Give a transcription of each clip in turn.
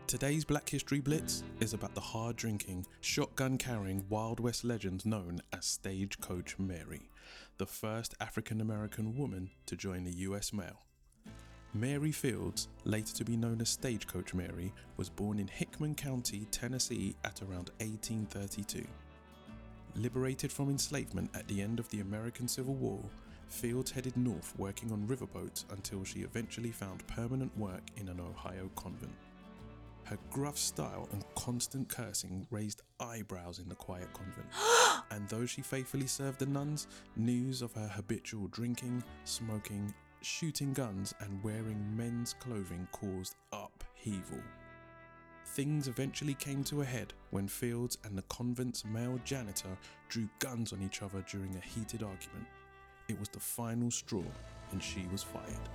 Today's Black History Blitz is about the hard-drinking, shotgun-carrying Wild West legend known as Stagecoach Mary, the first African-American woman to join the US Mail. Mary Fields, later to be known as Stagecoach Mary, was born in Hickman County, Tennessee at around 1832. Liberated from enslavement at the end of the American Civil War, Fields headed north working on riverboats until she eventually found permanent work in an Ohio convent. Her gruff style and constant cursing raised eyebrows in the quiet convent, and though she faithfully served the nuns, news of her habitual drinking, smoking, shooting guns and wearing men's clothing caused upheaval. Things eventually came to a head when Fields and the convent's male janitor drew guns on each other during a heated argument. It was the final straw and she was fired.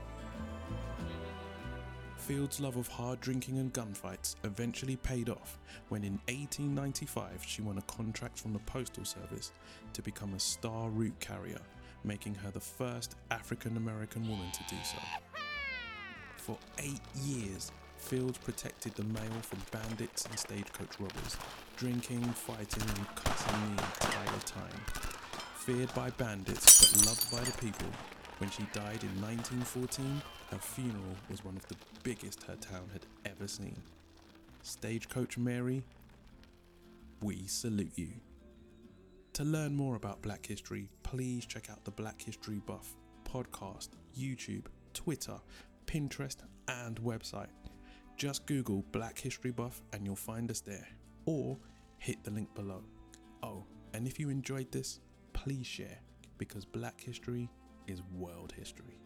Fields' love of hard drinking and gunfights eventually paid off when in 1895 she won a contract from the Postal Service to become a star route carrier, making her the first African-American woman to do so. For 8 years, Fields protected the mail from bandits and stagecoach robbers, drinking, fighting and cussing the entire time. Feared by bandits but loved by the people, when she died in 1914, her funeral was one of the biggest her town had ever seen. Stagecoach Mary, we salute you. To learn more about Black History, please check out the Black History Buff podcast, YouTube, Twitter, Pinterest and website. Just Google Black History Buff and you'll find us there, or hit the link below. Oh, and if you enjoyed this, please share, because Black history is world history.